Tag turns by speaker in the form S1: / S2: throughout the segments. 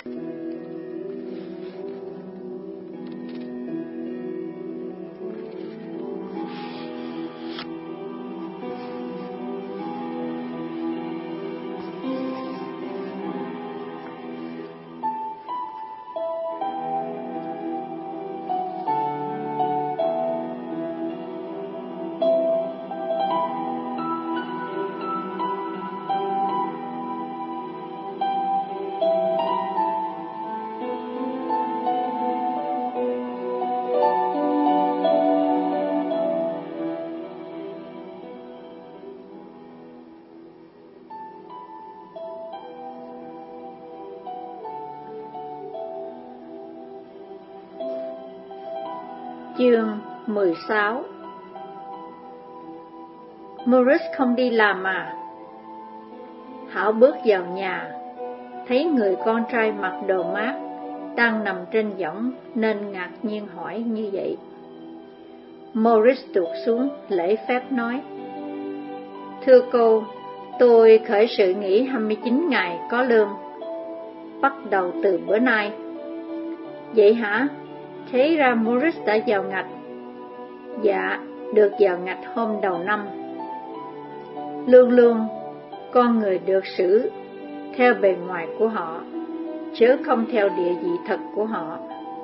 S1: Chương 16. Morris không đi làm à? Hảo bước vào nhà, thấy người con trai mặc đồ mát đang nằm trên võng nên ngạc nhiên hỏi như vậy. Morris tuột xuống lễ phép nói: Thưa cô, tôi khởi sự nghỉ 29 ngày có lương, bắt đầu từ bữa nay. Vậy hả? Thế ra Morris đã vào ngạch. Dạ, được vào ngạch hôm đầu năm. Luôn luôn, con người được xử theo bề ngoài của họ, chứ không theo địa vị thật của họ.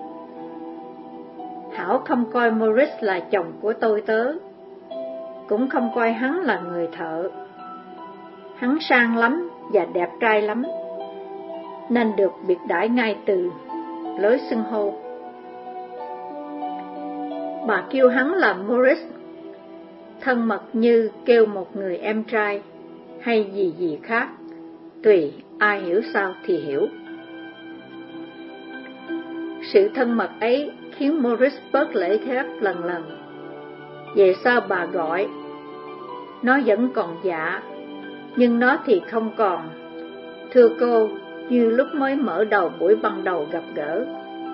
S1: Hảo không coi Morris là chồng của tôi tớ, cũng không coi hắn là người thợ. Hắn sang lắm và đẹp trai lắm, nên được biệt đãi ngay từ lối xưng hô. Bà kêu hắn là Morris, thân mật như kêu một người em trai hay gì gì khác, tùy ai hiểu sao thì hiểu. Sự thân mật ấy khiến Morris bớt lễ phép lần lần. Về sao bà gọi? Nó vẫn còn dạ, nhưng nó thì không còn. Thưa cô, như lúc mới mở đầu buổi ban đầu gặp gỡ.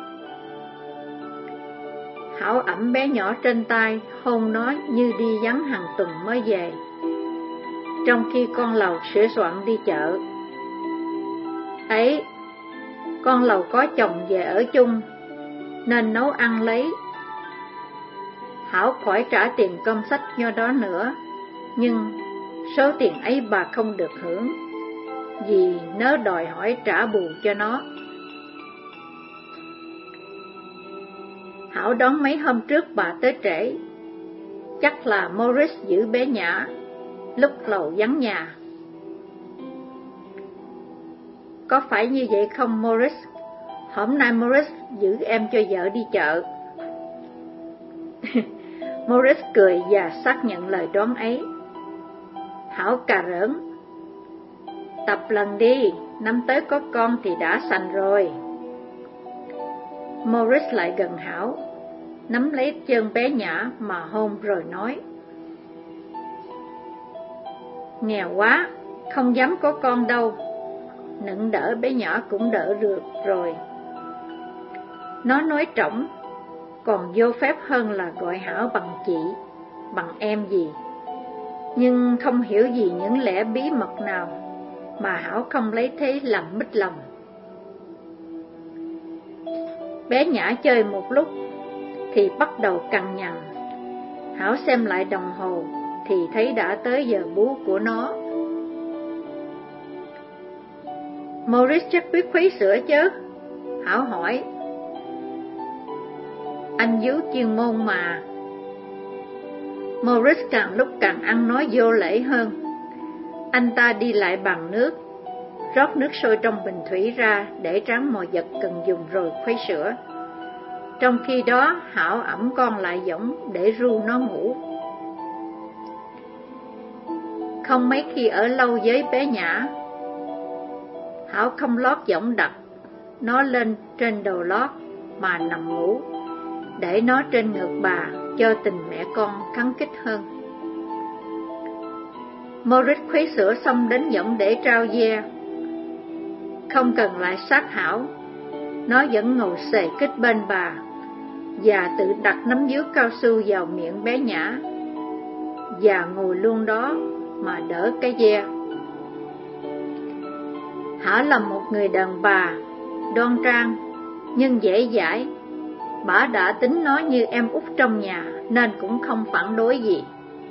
S1: Hảo ẵm bé nhỏ trên tay, hôn nó như đi vắng hàng tuần mới về, trong khi con Lầu sửa soạn đi chợ. Ấy, con Lầu có chồng về ở chung, nên nấu ăn lấy. Hảo khỏi trả tiền cơm sách do đó nữa, nhưng số tiền ấy bà không được hưởng, vì nó đòi hỏi trả bù cho nó. Hảo đón mấy hôm trước bà tới trễ, chắc là Morris giữ bé Nhã lúc Lầu vắng nhà. Có phải như vậy không Morris? Hôm nay Morris giữ em cho vợ đi chợ. Morris cười và xác nhận lời đoán ấy. Hảo cà rỡn: Tập lần đi, năm tới có con thì đã sành rồi. Morris lại gần Hảo, nắm lấy chân bé Nhã mà hôn rồi nói: Nghèo quá, không dám có con đâu. Nựng đỡ bé nhỏ cũng đỡ được rồi. Nó nói trỏng, còn vô phép hơn là gọi Hảo bằng chị, bằng em gì. Nhưng không hiểu gì những lẽ bí mật nào mà Hảo không lấy thế làm mít lòng. Bé Nhã chơi một lúc thì bắt đầu cằn nhằn. Hảo xem lại đồng hồ thì thấy đã tới giờ bú của nó. Morris chắc biết khuấy sữa chứ? Hảo hỏi. Anh díu chuyên môn mà. Morris càng lúc càng ăn nói vô lễ hơn. Anh ta đi lại bàn nước, rót nước sôi trong bình thủy ra để tráng mọi vật cần dùng rồi khuấy sữa. Trong khi đó Hảo ẵm con lại võng để ru nó ngủ. Không mấy khi ở lâu với bé Nhã, Hảo không lót võng đặt nó lên trên đồ lót mà nằm ngủ, để nó trên ngực bà cho tình mẹ con khắng khích hơn. Morris khuấy sữa xong đến võng để trao ve. Không cần lại sát Hảo, nó vẫn ngồi xề kít bên bà và tự đặt nắm dứa cao su vào miệng bé Nhã và ngồi luôn đó mà đỡ cái ve. Hảo là một người đàn bà, đoan trang nhưng dễ dãi. Bà đã tính nó như em út trong nhà nên cũng không phản đối gì.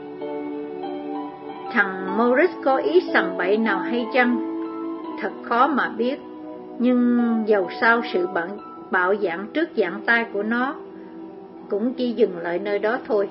S1: Thằng Morris có ý sằng bậy nào hay chăng? Thật khó mà biết, nhưng dầu sao sự bạo dạn trước dạn tay của nó cũng chỉ dừng lại nơi đó thôi.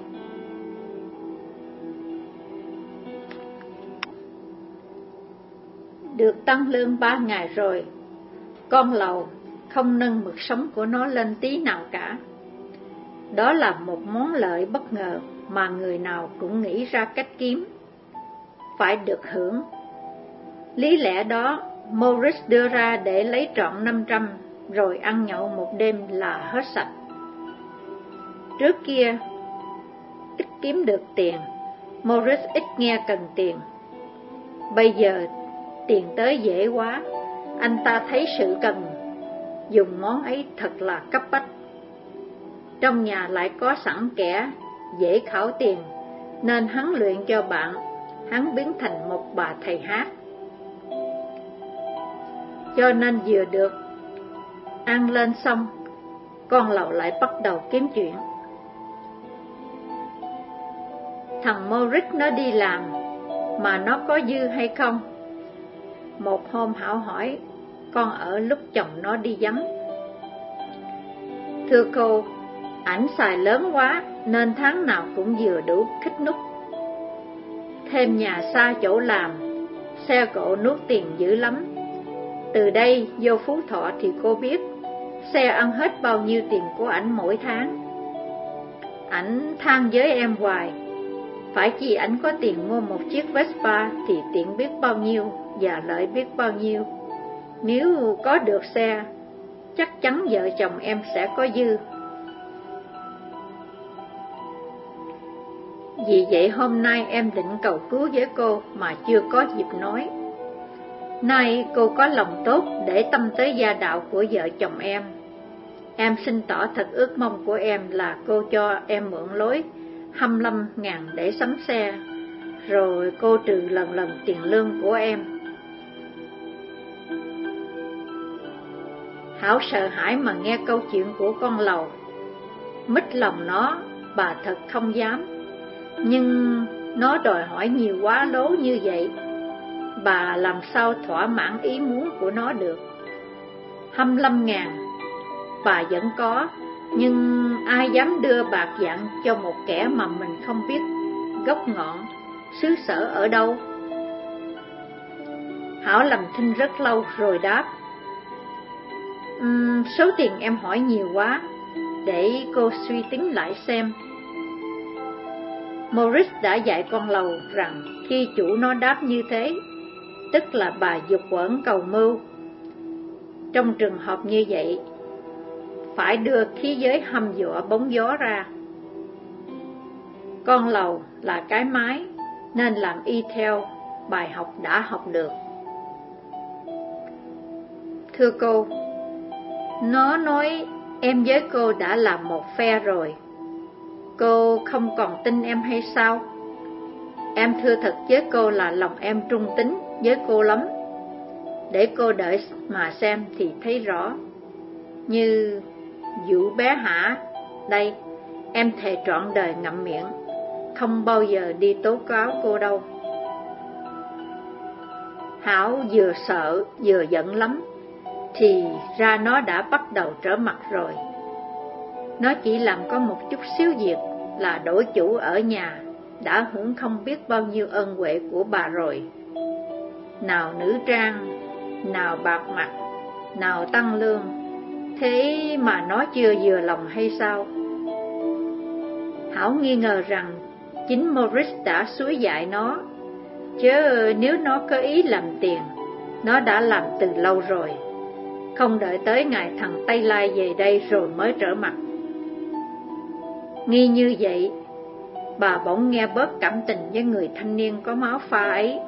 S1: Được tăng lương 3 ngày rồi, con lầu không nâng mực sống của nó lên tí nào cả. Đó là một món lợi bất ngờ mà người nào cũng nghĩ ra cách kiếm. Phải được hưởng. Lý lẽ đó Morris đưa ra để lấy trọn 500, rồi ăn nhậu một đêm là hết sạch. Trước kia, ít kiếm được tiền, Morris ít nghe cần tiền. Bây giờ, tiền tới dễ quá, anh ta thấy sự cần dùng món ấy thật là cấp bách. Trong nhà lại có sẵn kẻ dễ khảo tiền, nên hắn luyện cho bạn, hắn biến thành một bà thầy hát. Cho nên vừa được ăn lên xong, con lầu lại bắt đầu kiếm chuyện. Thằng Morris nó đi làm, mà nó có dư hay không? Một hôm Hảo hỏi con ở lúc chồng nó đi vắng. Thưa cô, ảnh xài lớn quá nên tháng nào cũng vừa đủ khích nút. Thêm nhà xa chỗ làm, xe cộ nuốt tiền dữ lắm. Từ đây vô Phú Thọ thì cô biết xe ăn hết bao nhiêu tiền của ảnh mỗi tháng. Ảnh than với em hoài, phải chi ảnh có tiền mua một chiếc Vespa thì tiện biết bao nhiêu và lợi biết bao nhiêu. Nếu có được xe, chắc chắn vợ chồng em sẽ có dư. Vì vậy hôm nay em định cầu cứu với cô mà chưa có dịp nói. Nay cô có lòng tốt để tâm tới gia đạo của vợ chồng em. Em xin tỏ thật ước mong của em là cô cho em mượn lối 25.000 để sắm xe, rồi cô trừ lần tiền lương của em. Hảo sợ hãi mà nghe câu chuyện của con lầu. Mít lòng nó, bà thật không dám. Nhưng nó đòi hỏi nhiều quá lố như vậy, bà làm sao thỏa mãn ý muốn của nó được. 25.000 bà vẫn có, nhưng ai dám đưa bạc vạn cho một kẻ mà mình không biết gốc ngọn, xứ sở ở đâu? Hảo làm thinh rất lâu rồi đáp, số tiền em hỏi nhiều quá, để cô suy tính lại xem. Morris đã dạy con lầu rằng khi chủ nó đáp như thế, tức là bà dục quẩn cầu mưu. Trong trường hợp như vậy, phải đưa khí giới hăm dọa bóng gió ra. Con lầu là cái máy, nên làm y theo bài học đã học được. Thưa cô, nó nói em với cô đã làm một phe rồi. Cô không còn tin em hay sao? Em thưa thật với cô là lòng em trung tín với cô lắm. Để cô đợi mà xem thì thấy rõ. Như vụ bé Hả, đây, em thề trọn đời ngậm miệng, không bao giờ đi tố cáo cô đâu. Hảo vừa sợ vừa giận lắm, thì ra nó đã bắt đầu trở mặt rồi. Nó chỉ làm có một chút xíu việc là đổi chủ ở nhà, đã hưởng không biết bao nhiêu ân huệ của bà rồi. Nào nữ trang, nào bạc mặt, nào tăng lương, thế mà nó chưa vừa lòng hay sao? Hảo nghi ngờ rằng chính Morris đã xúi dại nó, chứ nếu nó có ý làm tiền, nó đã làm từ lâu rồi, không đợi tới ngày thằng Tây Lai về đây rồi mới trở mặt. Nghi như vậy, bà bỗng nghe bớt cảm tình với người thanh niên có máu pha ấy.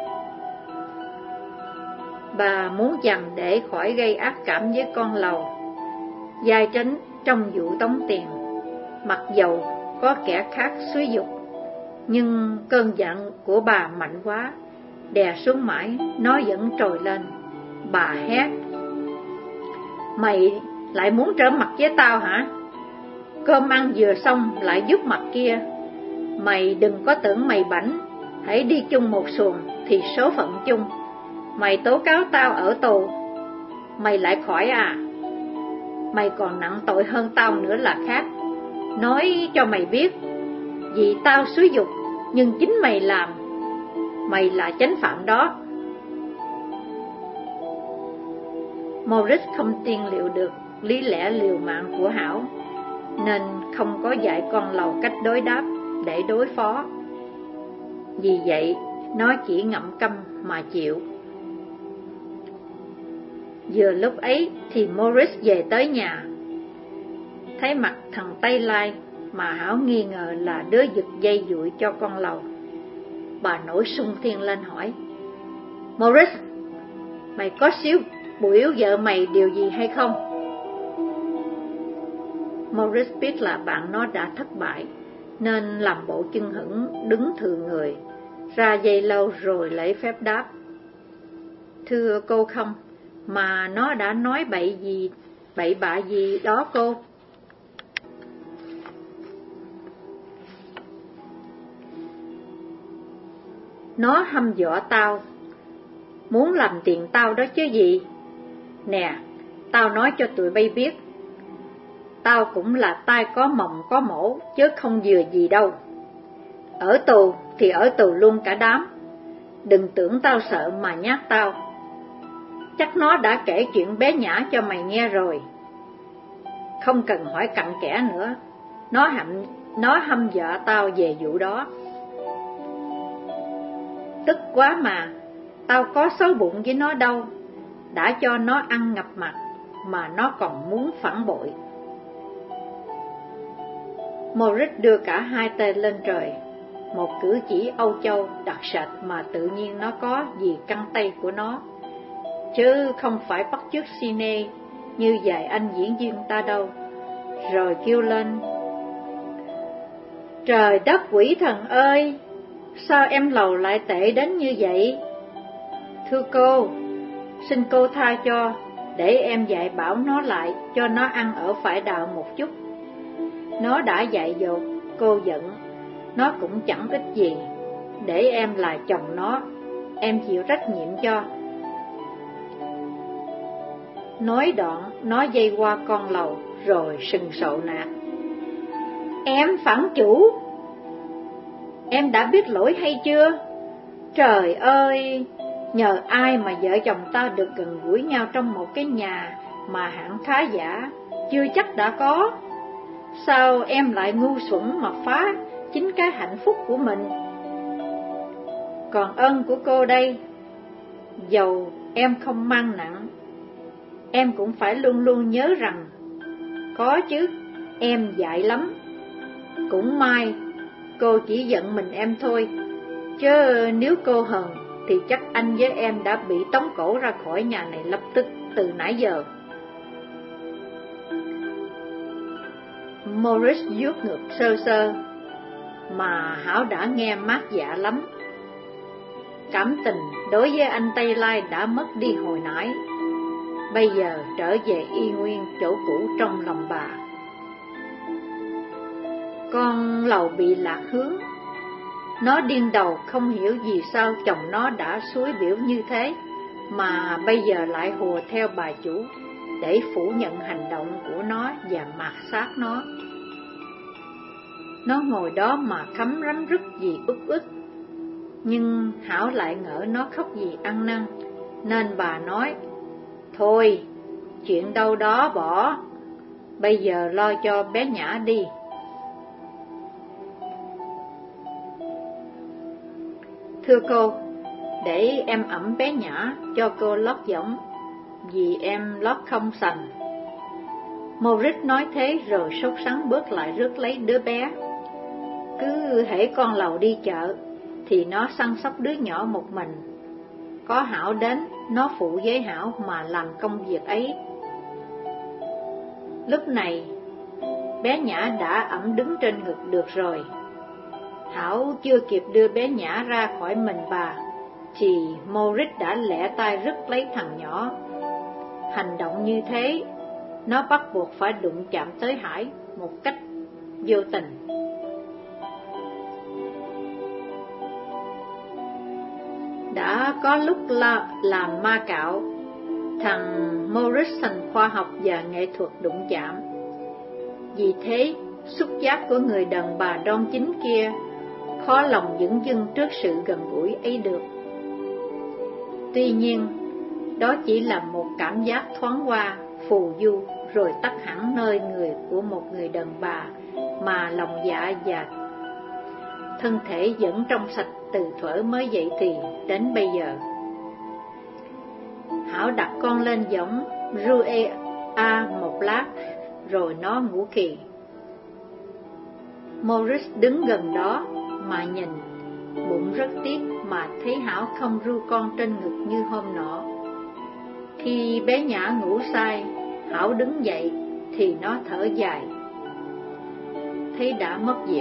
S1: Bà muốn dằn để khỏi gây ác cảm với con lầu, giai tránh trong vụ tống tiền. Mặc dầu có kẻ khác xúi giục, nhưng cơn giận của bà mạnh quá, đè xuống mãi, nó vẫn trồi lên. Bà hét, Mày lại muốn trở mặt với tao hả? Cơm ăn vừa xong lại giúp mặt kia. Mày đừng có tưởng mày bảnh, hãy đi chung một xuồng thì số phận chung. Mày tố cáo tao ở tù, mày lại khỏi à? Mày còn nặng tội hơn tao nữa là khác. Nói cho mày biết, vì tao xúi giục nhưng chính mày làm, mày là chánh phạm đó. Morris không tiên liệu được lý lẽ liều mạng của Hảo, nên không có dạy con lầu cách đối đáp để đối phó. Vì vậy, nó chỉ ngậm câm mà chịu. Vừa lúc ấy thì Morris về tới nhà. Thấy mặt thằng Tây Lai mà Hảo nghi ngờ là đứa giật dây dụi cho con lầu, bà nổi sung thiên lên hỏi: Morris, mày có xíu bùa yếu vợ mày điều gì hay không? Morris biết là bạn nó đã thất bại, nên làm bộ chưng hửng đứng thừa người, ra dây lâu rồi lấy phép đáp: Thưa cô không, mà nó đã nói bậy bạ gì đó cô? Nó hăm dọa tao, muốn làm tiền tao đó chứ gì. Nè, tao nói cho tụi bay biết, tao cũng là tai có mồng có mổ, chứ không vừa gì đâu. Ở tù thì ở tù luôn cả đám. Đừng tưởng tao sợ mà nhát tao. Chắc nó đã kể chuyện bé Nhã cho mày nghe rồi. Không cần hỏi cặn kẽ nữa. Nó hăm dọa tao về vụ đó. Tức quá mà, tao có xấu bụng với nó đâu. Đã cho nó ăn ngập mặt mà nó còn muốn phản bội. Morris đưa cả hai tay lên trời, một cử chỉ Âu Châu đặc sệt mà tự nhiên nó có vì căn tay của nó, chứ không phải bắt chước cine như vài anh diễn viên ta đâu. Rồi kêu lên: Trời đất quỷ thần ơi, sao em lầu lại tệ đến như vậy? Thưa cô, xin cô tha cho, để em dạy bảo nó lại, cho nó ăn ở phải đạo một chút. Nó đã dạy dột, cô giận, nó cũng chẳng ích gì. Để em là chồng nó, em chịu trách nhiệm cho. Nói đoạn, nó dây qua con lầu, rồi sừng sộ nạt: Em phản chủ! Em đã biết lỗi hay chưa? Trời ơi, nhờ ai mà vợ chồng ta được gần gũi nhau trong một cái nhà mà hạng khá giả chưa chắc đã có. Sao em lại ngu xuẩn mà phá chính cái hạnh phúc của mình? Còn ơn của cô đây, dầu em không mang nặng, em cũng phải luôn luôn nhớ rằng, có chứ, em dại lắm. Cũng may cô chỉ giận mình em thôi, chứ nếu cô hờn thì chắc anh với em đã bị tống cổ ra khỏi nhà này lập tức từ nãy giờ. Morris vuốt ngực sơ sơ, mà Hảo đã nghe mát dạ lắm. Cảm tình đối với anh Tây Lai đã mất đi hồi nãy, bây giờ trở về y nguyên chỗ cũ trong lòng bà. Con lầu bị lạc hướng, nó điên đầu không hiểu vì sao chồng nó đã xúi biểu như thế, mà bây giờ lại hùa theo bà chủ để phủ nhận hành động của nó và mạt sát nó. Nó ngồi đó mà khấm rắm rứt vì uất ức, nhưng Hảo lại ngỡ nó khóc vì ăn năn, nên bà nói: Thôi, chuyện đâu đó bỏ, bây giờ lo cho bé Nhã đi. Thưa cô, để em ẵm bé Nhã cho cô lót võng, vì em lót không sành. Morris nói thế rồi sốt sắng bước lại rước lấy đứa bé. Cứ hễ con lầu đi chợ thì nó săn sóc đứa nhỏ một mình. Có Hảo đến, nó phụ với Hảo mà làm công việc ấy. Lúc này, bé Nhã đã ẵm đứng trên ngực được rồi. Hảo chưa kịp đưa bé Nhã ra khỏi mình bà, thì Morris đã lẹ tay rứt lấy thằng nhỏ. Hành động như thế nó bắt buộc phải đụng chạm tới Hải một cách vô tình. Đã có lúc làm ma cạo, thằng Morrison khoa học và nghệ thuật đụng chạm. Vì thế, xúc giác của người đàn bà đoan chính kia khó lòng dửng dưng trước sự gần gũi ấy được. Tuy nhiên, đó chỉ là một cảm giác thoáng qua, phù du, rồi tắt hẳn nơi người của một người đàn bà mà lòng dạ và thân thể vẫn trong sạch từ thuở mới dậy thì đến bây giờ. Hảo đặt con lên võng Ruea một lát, rồi nó ngủ kỳ. Morris đứng gần đó mà nhìn, bụng rất tiếc mà thấy Hảo không ru con trên ngực như hôm nọ. Khi bé Nhã ngủ say, Hảo đứng dậy thì nó thở dài, thấy đã mất dịp.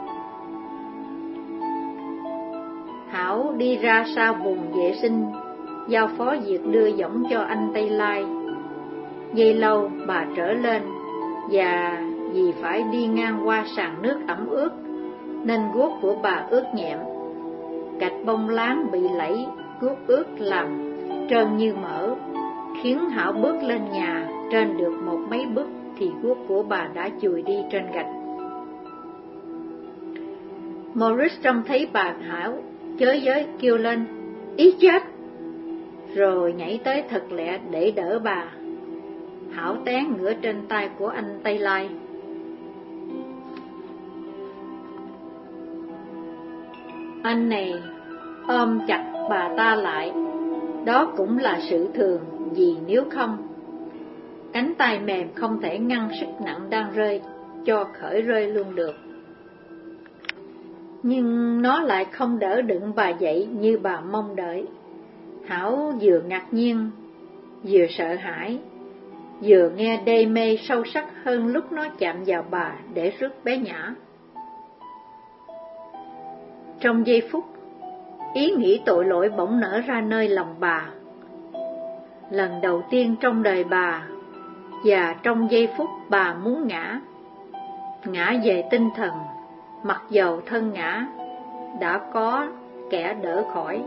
S1: Hảo đi ra sau buồng vệ sinh, giao phó việc đưa võng cho anh Tây Lai. Giây lâu bà trở lên, và vì phải đi ngang qua sàn nước ẩm ướt nên guốc của bà ướt nhẹm. Gạch bông láng bị lẫy, guốc ướt làm trơn như mỡ, khiến Hảo bước lên nhà trên được một mấy bước thì guốc của bà đã chùi đi trên gạch. Morris trông thấy bà Hảo chới giới kêu lên, ý chết, rồi nhảy tới thật lẹ để đỡ bà. Hảo té ngửa trên tay của anh Tây Lai. Anh này ôm chặt bà ta lại, đó cũng là sự thường, vì nếu không, cánh tay mềm không thể ngăn sức nặng đang rơi cho khởi rơi luôn được. Nhưng nó lại không đỡ đựng bà dậy như bà mong đợi. Hảo vừa ngạc nhiên, vừa sợ hãi, vừa nghe đê mê sâu sắc hơn lúc nó chạm vào bà để rước bé Nhã. Trong giây phút, ý nghĩ tội lỗi bỗng nở ra nơi lòng bà. Lần đầu tiên trong đời bà, và trong giây phút bà muốn ngã về tinh thần, mặc dầu thân ngã đã có kẻ đỡ khỏi.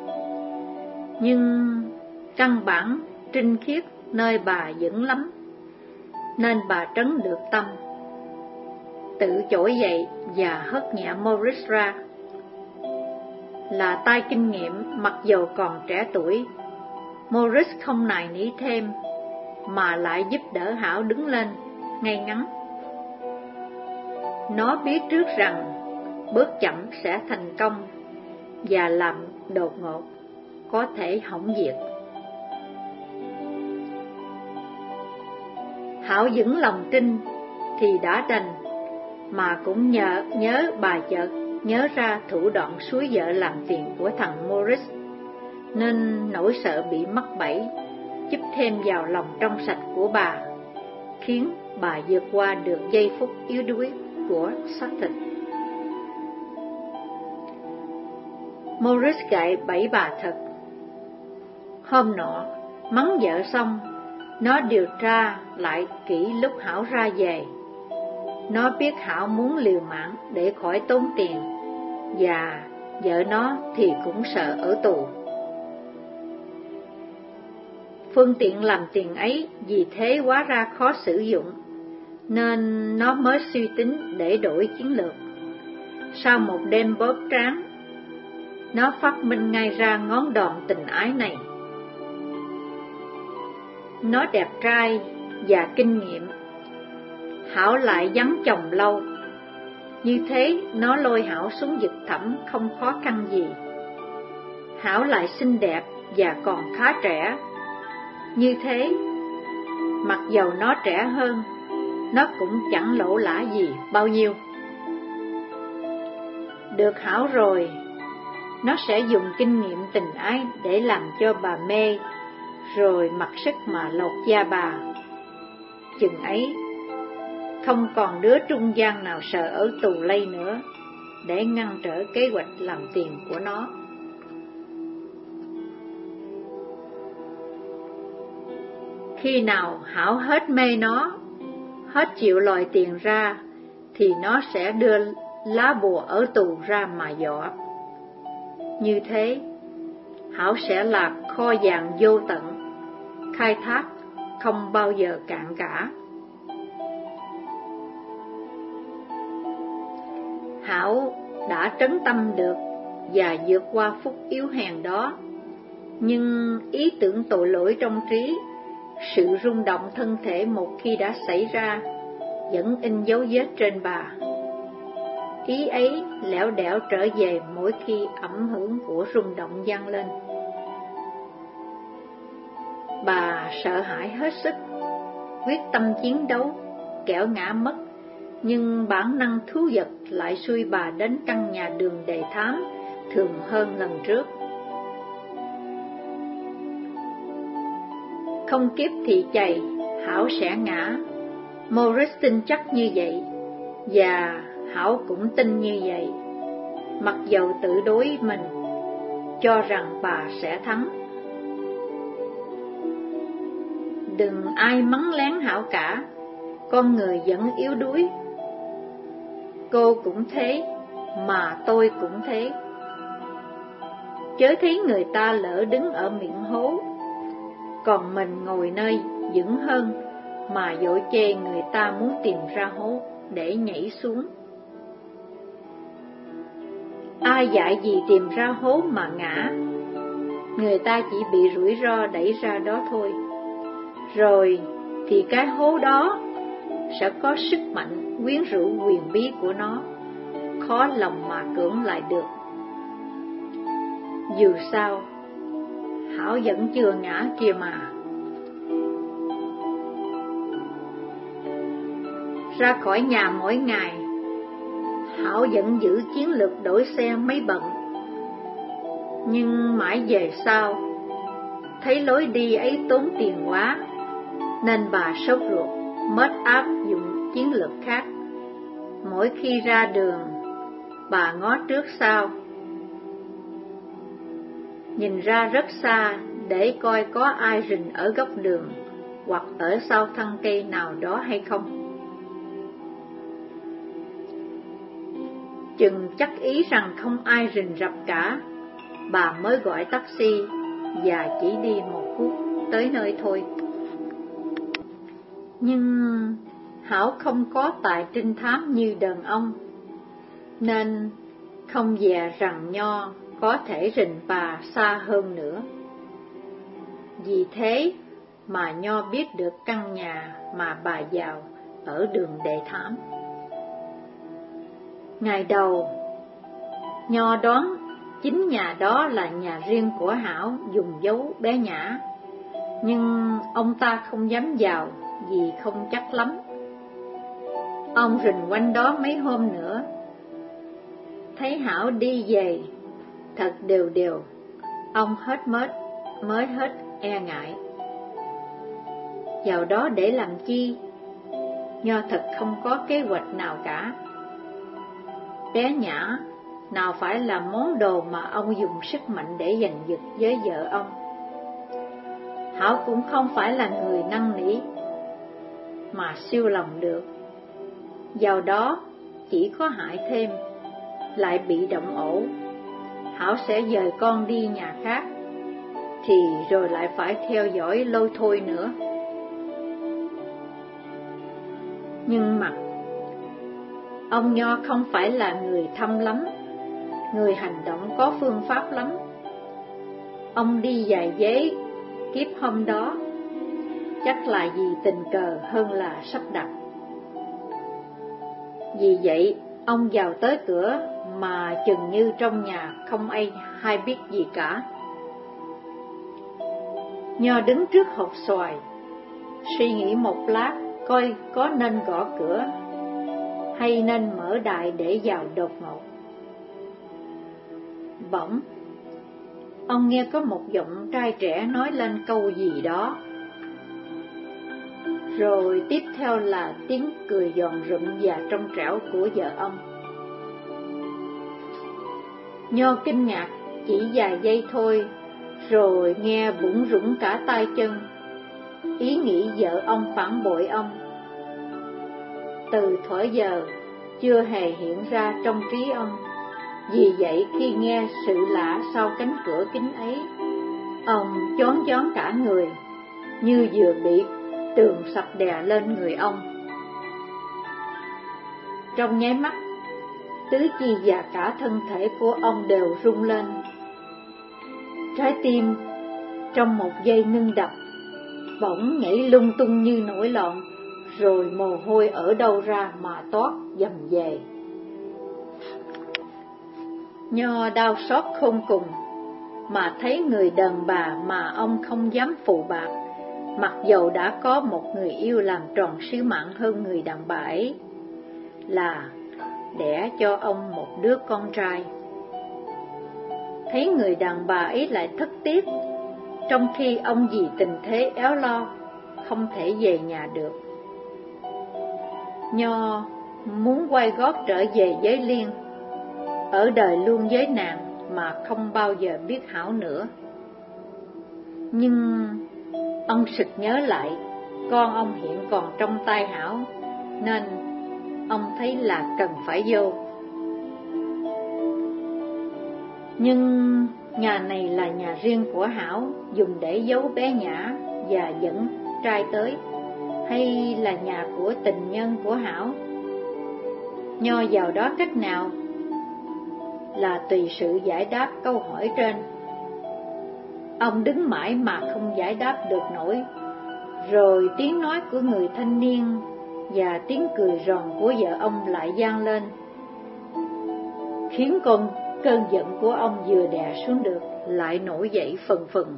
S1: Nhưng căn bản trinh khiết nơi bà vững lắm, nên bà trấn được tâm, tự trỗi dậy và hất nhẹ Morris ra. Là tay kinh nghiệm, mặc dầu còn trẻ tuổi, Morris không nài nỉ thêm, mà lại giúp đỡ Hảo đứng lên ngay ngắn. Nó biết trước rằng bước chậm sẽ thành công, và làm đột ngột có thể hỏng việc. Hảo vững lòng tin thì đã đành, mà cũng nhớ bà chợt nhớ ra thủ đoạn suối vợ làm phiền của thằng Morris, nên nỗi sợ bị mắc bẫy giúp thêm vào lòng trong sạch của bà, khiến bà vượt qua được giây phút yếu đuối của xác thịt. Morris gậy bẫy bà thật. Hôm nọ, mắng vợ xong, nó điều tra lại kỹ lúc Hảo ra về. Nó biết Hảo muốn liều mạng để khỏi tốn tiền, và vợ nó thì cũng sợ ở tù. Phương tiện làm tiền ấy vì thế hóa ra khó sử dụng, nên nó mới suy tính để đổi chiến lược. Sau một đêm bóp tráng, nó phát minh ngay ra ngón đòn tình ái này. Nó đẹp trai và kinh nghiệm, Hảo lại vắng chồng lâu. Như thế nó lôi Hảo xuống vực thẳm không khó khăn gì. Hảo lại xinh đẹp và còn khá trẻ. Như thế, mặc dầu nó trẻ hơn, nó cũng chẳng lỗ lã gì bao nhiêu. Được Hảo rồi, nó sẽ dùng kinh nghiệm tình ái để làm cho bà mê, rồi mặc sức mà lột da bà. Chừng ấy, không còn đứa trung gian nào sợ ở tù lây nữa, để ngăn trở kế hoạch làm tiền của nó. Khi nào Hảo hết mê nó, hết chịu lòi tiền ra, thì nó sẽ đưa lá bùa ở tù ra mà dọa. Như thế, Hảo sẽ là kho vàng vô tận, khai thác không bao giờ cạn cả. Hảo đã trấn tâm được và vượt qua phút yếu hèn đó, nhưng ý tưởng tội lỗi trong trí, sự rung động thân thể một khi đã xảy ra, vẫn in dấu vết trên bà. Ý ấy lẻo đẻo trở về mỗi khi ảnh hưởng của rung động vang lên. Bà sợ hãi hết sức, quyết tâm chiến đấu, kẻo ngã mất, nhưng bản năng thú vật lại xuôi bà đến căn nhà đường đề thám thường hơn lần trước. Không kiếp thì chày, Hảo sẽ ngã. Morris tin chắc như vậy, và Hảo cũng tin như vậy, mặc dầu tự đối mình, cho rằng bà sẽ thắng. Đừng ai mắng lén Hảo cả, con người vẫn yếu đuối. Cô cũng thế, mà tôi cũng thế. Chớ thấy người ta lỡ đứng ở miệng hố, còn mình ngồi nơi vững hơn, mà dội chê người ta muốn tìm ra hố để nhảy xuống. Ai dạy gì tìm ra hố mà ngã, người ta chỉ bị rủi ro đẩy ra đó thôi. Rồi thì cái hố đó sẽ có sức mạnh quyến rũ quyền bí của nó, khó lòng mà cưỡng lại được. Dù sao, Hảo vẫn chưa ngã kia mà. Ra khỏi nhà mỗi ngày, Hảo vẫn giữ chiến lược đổi xe mấy bận. Nhưng mãi về sau, thấy lối đi ấy tốn tiền quá, nên bà sốt ruột, mất áp dụng chiến lược khác. Mỗi khi ra đường, bà ngó trước sau, nhìn ra rất xa để coi có ai rình ở góc đường hoặc ở sau thân cây nào đó hay không. Chừng chắc ý rằng không ai rình rập cả, bà mới gọi taxi và chỉ đi 1 phút tới nơi thôi. Nhưng Hảo không có tài trinh thám như đàn ông, nên không dè rằng Nho có thể rình bà xa hơn nữa. Vì thế mà Nho biết được căn nhà mà bà vào ở đường Đề Thám. Ngày đầu, Nho đoán chính nhà đó là nhà riêng của Hảo dùng dấu bé Nhã, nhưng ông ta không dám vào vì không chắc lắm. Ông rình quanh đó mấy hôm nữa, thấy Hảo đi về thật đều đều, ông mới hết e ngại. Vào đó để làm chi? Nho thật không có kế hoạch nào cả. Bé Nhã nào phải là món đồ mà ông dùng sức mạnh để giành giật với vợ ông. Hảo cũng không phải là người năn nỉ mà siêu lòng được. Vào đó chỉ có hại thêm, lại bị động ổ. Hảo sẽ dời con đi nhà khác, thì rồi lại phải theo dõi lôi thôi nữa. Nhưng mà ông Nho không phải là người thâm lắm, người hành động có phương pháp lắm. Ông đi dài giấy kiếp hôm đó, chắc là vì tình cờ hơn là sắp đặt. Vì vậy, ông vào tới cửa mà chừng như trong nhà không ai hay biết gì cả. Nho đứng trước hộp xoài, suy nghĩ một lát coi có nên gõ cửa hay nên mở đại để vào đột ngột. Bỗng, ông nghe có một giọng trai trẻ nói lên câu gì đó, rồi tiếp theo là tiếng cười giòn rụm và trong trẻo của vợ ông. Nho kinh ngạc chỉ vài giây thôi, rồi nghe bủn rủn cả tay chân. ý nghĩ vợ ông phản bội ông. Từ thuở giờ chưa hề hiện ra trong trí ông. Vì vậy khi nghe sự lạ sau cánh cửa kính ấy, ông choáng váng cả người, như vừa bị tường sập đè lên người ông. Trong nháy mắt, tứ chi và cả thân thể của ông đều rung lên. Trái tim trong một giây ngưng đập, bỗng nhảy lung tung như nổi loạn, rồi mồ hôi ở đâu ra mà toát dầm về. Nho đau xót khôn cùng, mà thấy người đàn bà mà ông không dám phụ bạc, mặc dầu đã có một người yêu làm tròn sứ mạng hơn người đàn bà ấy, là đẻ cho ông một đứa con trai. Thấy người đàn bà ấy lại thất tiếc, trong khi ông vì tình thế éo lo, không thể về nhà được. Nho muốn quay gót trở về với Liên, ở đời luôn với nàng mà không bao giờ biết Hảo nữa. Nhưng ông sực nhớ lại con ông hiện còn trong tay Hảo, nên ông thấy là cần phải vô. Nhưng nhà này là nhà riêng của Hảo, dùng để giấu bé Nhã và dẫn trai tới, hay là nhà của tình nhân của Hảo? Nho vào đó cách nào là tùy sự giải đáp câu hỏi trên. Ông đứng mãi mà không giải đáp được nổi. Rồi tiếng nói của người thanh niên và tiếng cười ròn của vợ ông lại vang lên, khiến cơn giận của ông vừa đè xuống được lại nổi dậy phần phừng.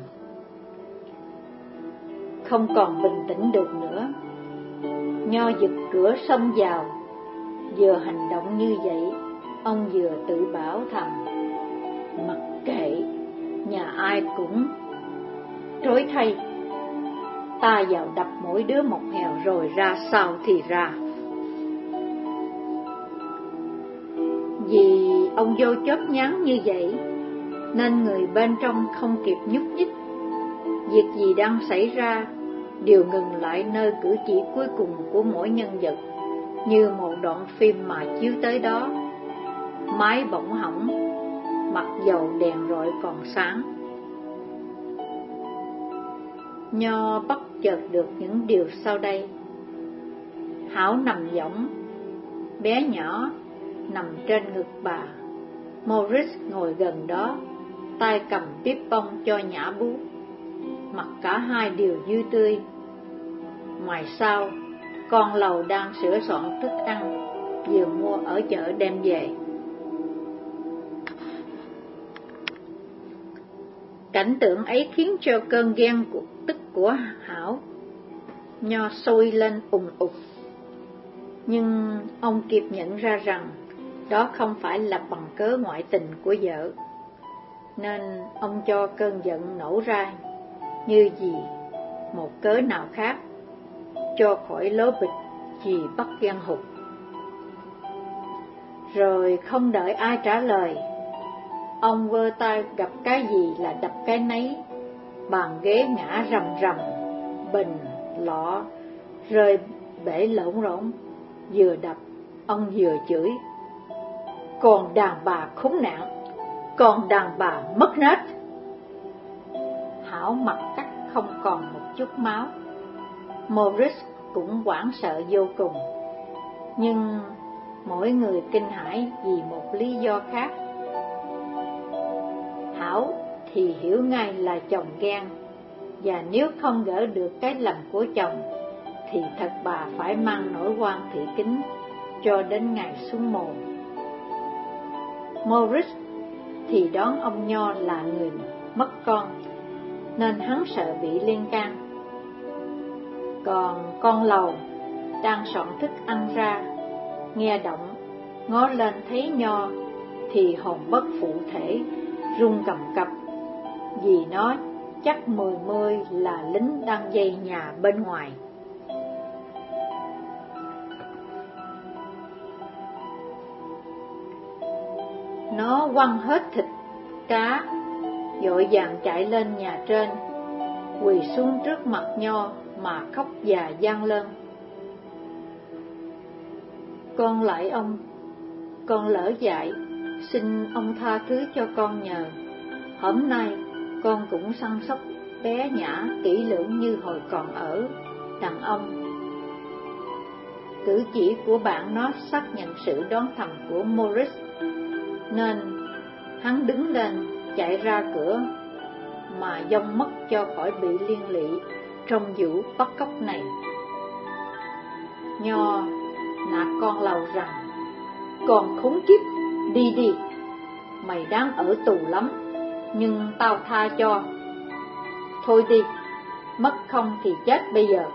S1: Không còn bình tĩnh được nữa, Nho giật cửa xông vào. Vừa hành động như vậy, ông vừa tự bảo thầm, mặc kệ, nhà ai cũng trối thay, ta vào đập mỗi đứa một hèo rồi ra sao thì ra. Vì ông vô chớp nhán như vậy, nên người bên trong không kịp nhúc nhích. Việc gì đang xảy ra đều ngừng lại nơi cử chỉ cuối cùng của mỗi nhân vật, như một đoạn phim mà chiếu tới đó. Máy bỗng hỏng, mặc dầu đèn rọi còn sáng. Nho bắt chợt được những điều sau đây. Hảo nằm võng, bé nhỏ nằm trên ngực bà. Maurice ngồi gần đó, tay cầm tiếp bông cho Nhã bú. Mặt cả hai đều vui tươi. Ngoài sau, con Lầu đang sửa soạn thức ăn vừa mua ở chợ đem về. Cảnh tượng ấy khiến cho cơn ghen tức của Hảo Nho sôi lên ùng ục. Nhưng ông kịp nhận ra rằng đó không phải là bằng cớ ngoại tình của vợ, nên ông cho cơn giận nổ ra như vì một cớ nào khác, cho khỏi lố bịch vì bắt ghen hụt. Rồi không đợi ai trả lời, ông vơ tay gặp cái gì là đập cái nấy. Bàn ghế ngã rầm rầm, bình, lọ rơi bể lộn rộn. Vừa đập, ông vừa chửi, còn đàn bà khốn nạn, còn đàn bà mất nết. Hảo mặt cắt không còn một chút máu. Maurice cũng hoảng sợ vô cùng, nhưng mỗi người kinh hãi vì một lý do khác. Hảo thì hiểu ngay là chồng ghen, và nếu không gỡ được cái lầm của chồng thì thật bà phải mang nỗi oan thị kính cho đến ngày xuống mồ. Maurice thì đoán ông Nho là người mất con, nên hắn sợ bị liên can. Còn con Lầu đang soạn thức ăn ra, nghe động, ngó lên thấy Nho thì hồn bất phụ thể, run cầm cập, vì nó chắc 10 là lính đang dây nhà bên ngoài. Nó quăng hết thịt cá, vội vàng chạy lên nhà trên, quỳ xuống trước mặt Nho mà khóc và van lơn: Con lạy ông, con lỡ dại, xin ông tha thứ cho con nhờ. Hôm nay con cũng săn sóc bé Nhã kỹ lưỡng như hồi còn ở đàn ông. Cử chỉ của bạn nó xác nhận sự đoán thầm của Morris, nên hắn đứng lên chạy ra cửa mà dông mất cho khỏi bị liên lụy trong vụ bắt cóc này. Nho nạt con lầu rằng: Con khốn kiếp, đi đi, mày đáng ở tù lắm, nhưng tao tha cho. Thôi đi, mất không thì chết bây giờ.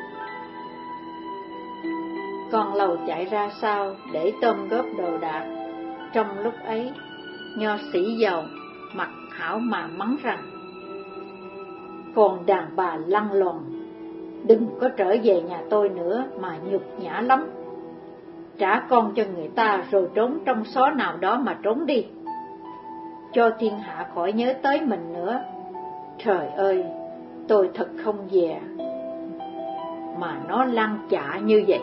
S1: Con lầu chạy ra sau để tôm góp đồ đạc. Trong lúc ấy, Nho sĩ giàu mặt hảo mà mắng rằng: Con đàn bà lăng loàn, đừng có trở về nhà tôi nữa mà nhục nhã lắm. Trả con cho người ta rồi trốn trong xó nào đó mà trốn đi, cho thiên hạ khỏi nhớ tới mình nữa. Trời ơi, tôi thật không dè mà nó lăn chạ như vậy.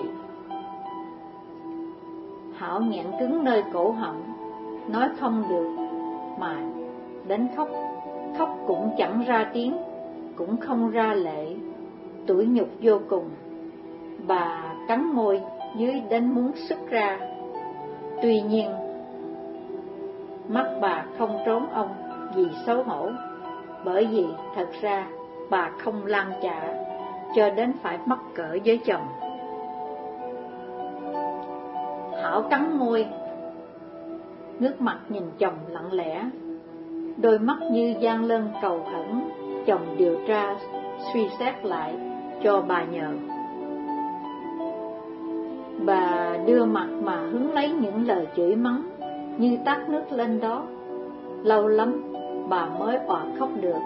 S1: Hảo nghẹn cứng nơi cổ họng, nói không được mà đến khóc. Khóc cũng chẳng ra tiếng, cũng không ra lệ, tủi nhục vô cùng. Bà cắn môi dưới đến muốn sức ra. Tuy nhiên mắt bà không trốn ông vì xấu hổ, bởi vì thật ra bà không lan chạ cho đến phải mắc cỡ với chồng. Hảo cắn môi, nước mặt nhìn chồng lặng lẽ, đôi mắt như gian lơn cầu khẩn chồng điều tra suy xét lại cho bà nhờ. Bà đưa mặt mà hứng lấy những lời chửi mắng như tát nước lên đó. Lâu lắm bà mới òa khóc được.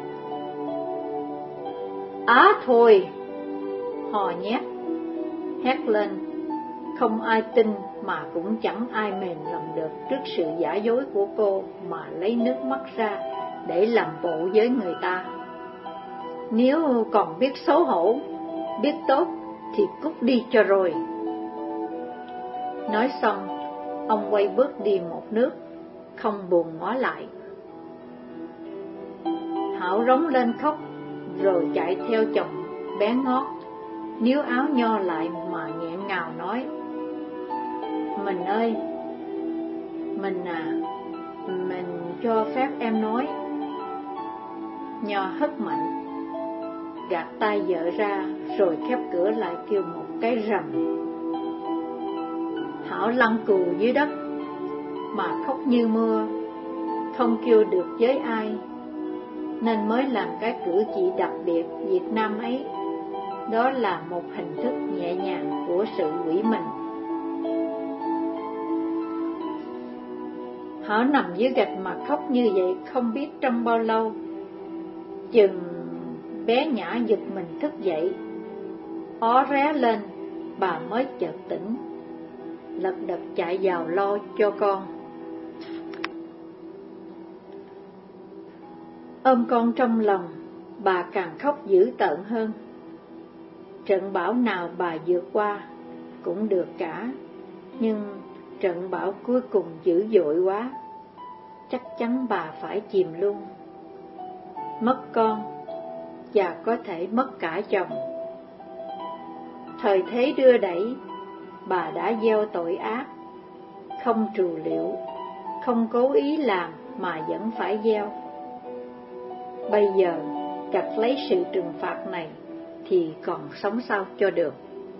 S1: Á thôi, hò nhét, hét lên. Không ai tin mà cũng chẳng ai mềm lòng được trước sự giả dối của cô mà lấy nước mắt ra để làm bộ với người ta. Nếu còn biết xấu hổ, biết tốt thì cút đi cho rồi. Nói xong, ông quay bước đi một nước, không buồn ngó lại. Hảo rống lên khóc, rồi chạy theo chồng bé ngót, níu áo Nho lại mà nghẹn ngào nói: Mình ơi, mình à, mình cho phép em nói. Nho hất mạnh, gạt tay vợ ra rồi khép cửa lại kêu một cái rầm. Hảo lăn cù dưới đất mà khóc như mưa, không kêu được với ai, nên mới làm cái cử chỉ đặc biệt Việt Nam ấy. Đó là một hình thức nhẹ nhàng của sự quỷ mình. Hảo nằm dưới gạch mà khóc như vậy không biết trong bao lâu. Chừng bé Nhã giật mình thức dậy, ó ré lên, bà mới chợt tỉnh, lật đật chạy vào lo cho con. Ôm con trong lòng, bà càng khóc dữ tợn hơn. Trận bão nào bà vượt qua cũng được cả, nhưng trận bão cuối cùng dữ dội quá, chắc chắn bà phải chìm luôn. Mất con và có thể mất cả chồng. Thời thế đưa đẩy, bà đã gieo tội ác, không trù liệu, không cố ý làm mà vẫn phải gieo. Bây giờ gặt lấy sự trừng phạt này thì còn sống sao cho được.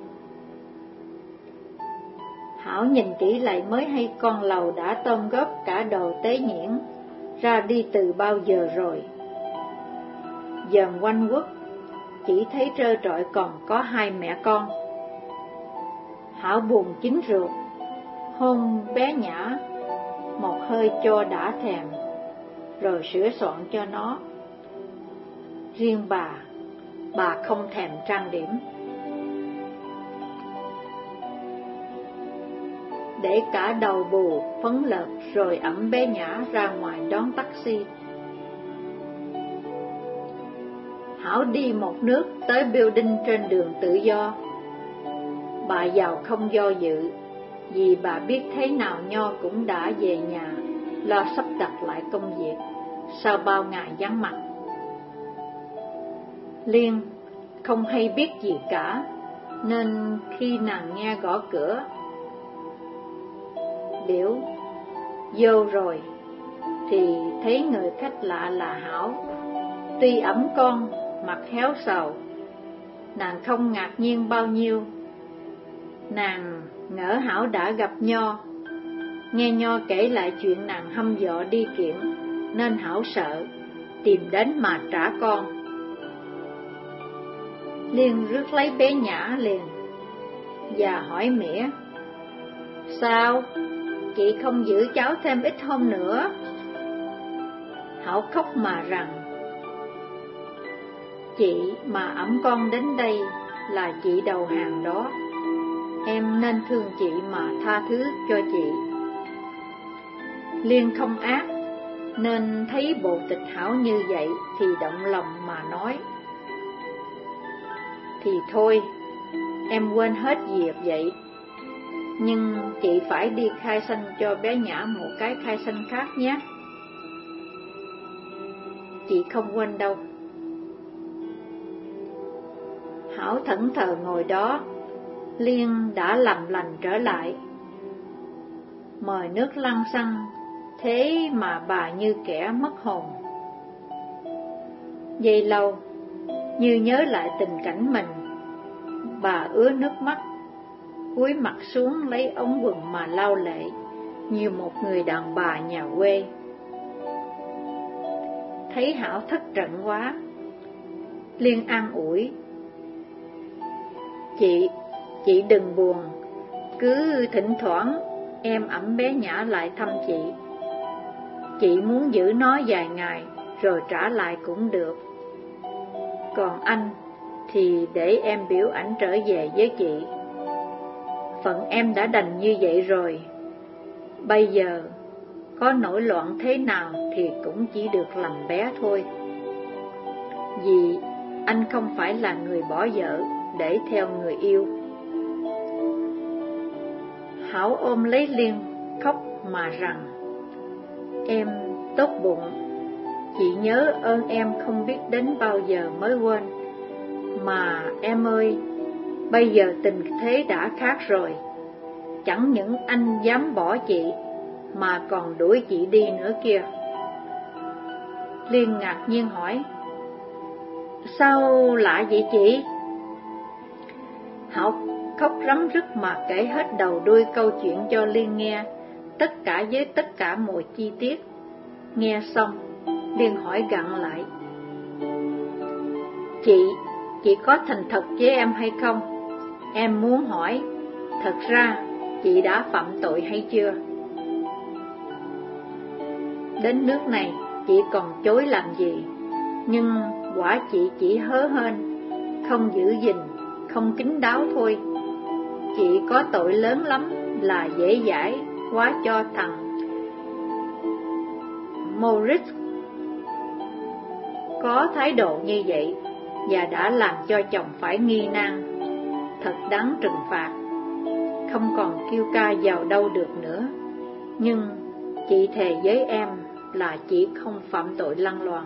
S1: Hảo nhìn kỹ lại mới hay con lầu đã tôm góp cả đồ tế nhuyễn ra đi từ bao giờ rồi. Dòm quanh quất, chỉ thấy trơ trọi còn có hai mẹ con. Hảo buồn chín ruột, hôn bé Nhã một hơi cho đã thèm, rồi sửa soạn cho nó. Riêng bà không thèm trang điểm. Để cả đầu bù, phấn lợt rồi ẵm bé Nhã ra ngoài đón taxi. Hảo đi một nước tới building trên đường Tự Do. Bà giàu không do dự, vì bà biết thế nào Nho cũng đã về nhà, lo sắp đặt lại công việc sau bao ngày vắng mặt. Liên không hay biết gì cả, nên khi nàng nghe gõ cửa, biểu vô rồi, thì thấy người khách lạ là Hảo. Tuy ẵm con, mặt héo sầu, nàng không ngạc nhiên bao nhiêu. Nàng ngỡ Hảo đã gặp Nho, nghe Nho kể lại chuyện nàng hăm dọa đi kiện, nên Hảo sợ, tìm đến mà trả con. Liên rước lấy bé Nhã liền, và hỏi mỉa: sao, chị không giữ cháu thêm ít hôm nữa? Hảo khóc mà rằng: chị mà ẵm con đến đây là chị đầu hàng đó, em nên thương chị mà tha thứ cho chị. Liên không ác, nên thấy bộ tịch Hảo như vậy thì động lòng mà nói: thì thôi, em quên hết việc vậy, nhưng chị phải đi khai sanh cho bé Nhã một cái khai sanh khác nhé. Chị không quên đâu. Hảo thẫn thờ ngồi đó. Liên đã làm lành trở lại, mời nước lăn xăng, thế mà bà như kẻ mất hồn. Giây lâu, như nhớ lại tình cảnh mình, bà ứa nước mắt, cúi mặt xuống lấy ống quần mà lau lệ, như một người đàn bà nhà quê. Thấy Hảo thất trận quá, Liên an ủi: chị đừng buồn, cứ thỉnh thoảng em ẵm bé Nhã lại thăm chị. Chị muốn giữ nó vài ngày rồi trả lại cũng được. Còn anh thì để em biểu ảnh trở về với chị. Phận em đã đành như vậy rồi, bây giờ có nổi loạn thế nào thì cũng chỉ được làm bé thôi. Vì anh không phải là người bỏ vợ để theo người yêu. Hảo ôm lấy Liên khóc mà rằng: em tốt bụng, chị nhớ ơn em không biết đến bao giờ mới quên. Mà em ơi, bây giờ tình thế đã khác rồi, chẳng những anh dám bỏ chị, mà còn đuổi chị đi nữa kia. Liên ngạc nhiên hỏi: sao lạ vậy chị? Hảo khóc rắm rứt mà kể hết đầu đuôi câu chuyện cho Liên nghe, tất cả với tất cả mọi chi tiết. Nghe xong, Liên hỏi gặn lại: chị có thành thật với em hay không? Em muốn hỏi, thật ra chị đã phạm tội hay chưa? Đến nước này chị còn chối làm gì, nhưng quả chị chỉ hớ hênh, không giữ gìn, không kín đáo thôi. Chị có tội lớn lắm là dễ dãi quá cho thằng Moritz có thái độ như vậy, và đã làm cho chồng phải nghi nan, thật đáng trừng phạt. Không còn kêu ca vào đâu được nữa. Nhưng chị thề với em là chị không phạm tội lăng loàn.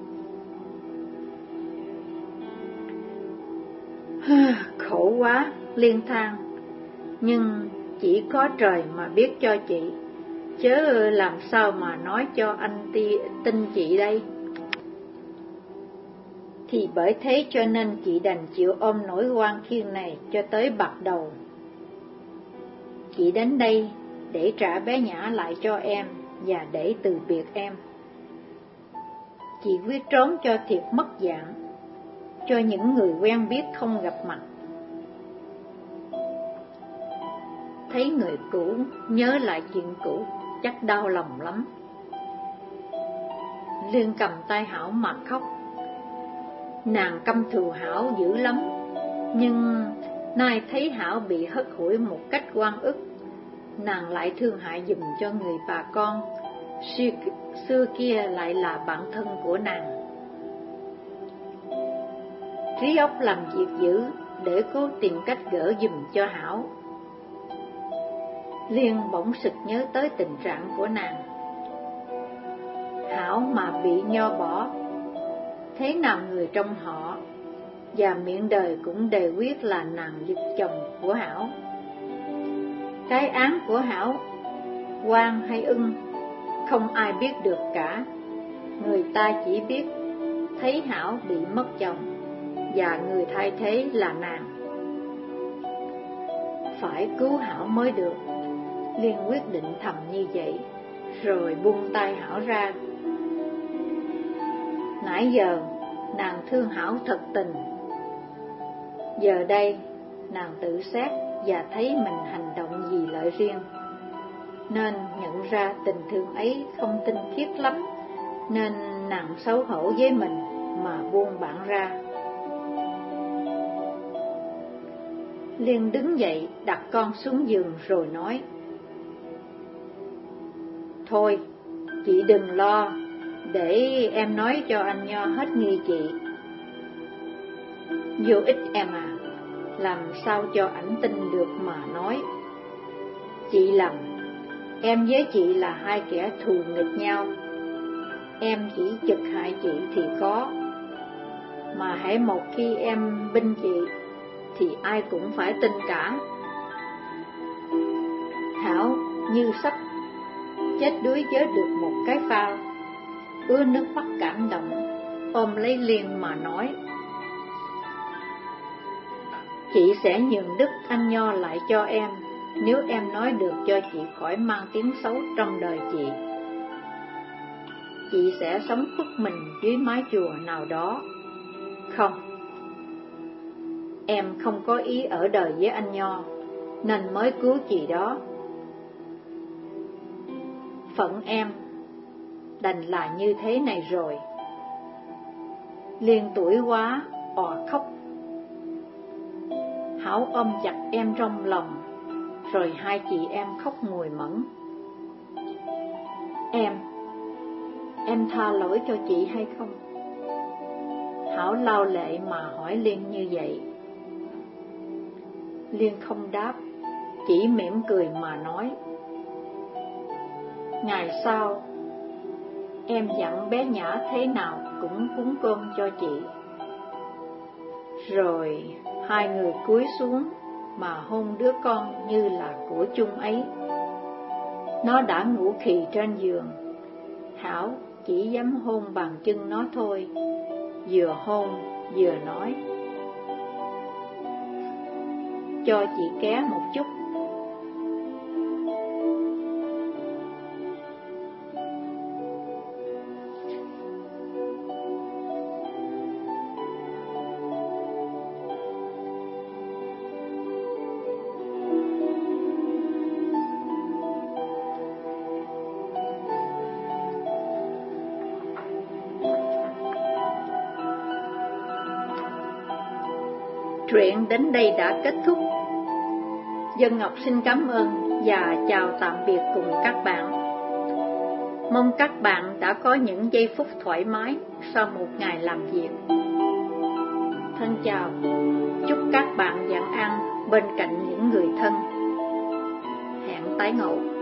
S1: Khổ quá, Liên than, nhưng chỉ có trời mà biết cho chị, chớ làm sao mà nói cho anh tin chị đây. Thì bởi thế cho nên chị đành chịu ôm nỗi oan khiên này cho tới bạc đầu. Chị đến đây để trả bé Nhã lại cho em và để từ biệt em. Chị quyết trốn cho thiệt mất dạng, cho những người quen biết không gặp mặt. Thấy người cũ nhớ lại chuyện cũ, chắc đau lòng lắm. Liên cầm tay Hảo mà khóc. Nàng căm thù Hảo dữ lắm, nhưng nay thấy Hảo bị hất hủi một cách oan ức, nàng lại thương hại giùm cho người bà con xưa kia lại là bạn thân của nàng. trí óc làm việc dữ để cố tìm cách gỡ giùm cho Hảo. Liên bỗng sực nhớ tới tình trạng của nàng. Hảo mà bị nho bỏ, thế nào người trong họ và miệng đời cũng đều quyết là nàng giật chồng của Hảo. Cái án của Hảo, oan hay ưng, không ai biết được cả. Người ta chỉ biết thấy Hảo bị mất chồng, và người thay thế là nàng. Phải cứu Hảo mới được. Liên quyết định thầm như vậy, rồi buông tay Hảo ra. Nãy giờ nàng thương Hảo thật tình. Giờ đây nàng tự xét và thấy mình hành động vì lợi riêng, nên nhận ra tình thương ấy không tinh khiết lắm, nên nàng xấu hổ với mình mà buông bạn ra. Liên đứng dậy đặt con xuống giường rồi nói: Thôi, chị đừng lo, để em nói cho anh Nho hết nghi chị. Vô ích em à, làm sao cho ảnh tin được mà nói. Chị lầm, em với chị là hai kẻ thù nghịch nhau. Em chỉ chực hại chị thì có, mà hễ một khi em binh chị thì ai cũng phải tin cả. Hảo như sắp chết đuối với được một cái phao, ứa nước mắt cảm động, ôm lấy Liên mà nói: Chị sẽ nhường đức anh Nho lại cho em, nếu em nói được cho chị khỏi mang tiếng xấu trong đời chị. Chị sẽ sống khuất mình dưới mái chùa nào đó. Không, em không có ý ở đời với anh Nho, nên mới cứu chị đó. Phận em đành là như thế này rồi. Liên tuổi quá, òa khóc. Hảo ôm chặt em trong lòng, rồi hai chị em khóc ngùi mẫn. Em tha lỗi cho chị hay không? Hảo lau lệ mà hỏi Liên như vậy. Liên không đáp, chỉ mỉm cười mà nói: Ngày sau em dặn bé Nhã thế nào cũng cúng cơm cho chị. Rồi hai người cúi xuống mà hôn đứa con như là của chung ấy. Nó đã ngủ khì trên giường, Hảo chỉ dám hôn bàn chân nó thôi, vừa hôn vừa nói: Cho chị ké một chút. Truyện đến đây đã kết thúc. Dân Ngọc xin cảm ơn và chào tạm biệt cùng các bạn. Mong các bạn đã có những giây phút thoải mái sau một ngày làm việc. Thân chào, chúc các bạn vạn an bên cạnh những người thân. Hẹn tái ngộ.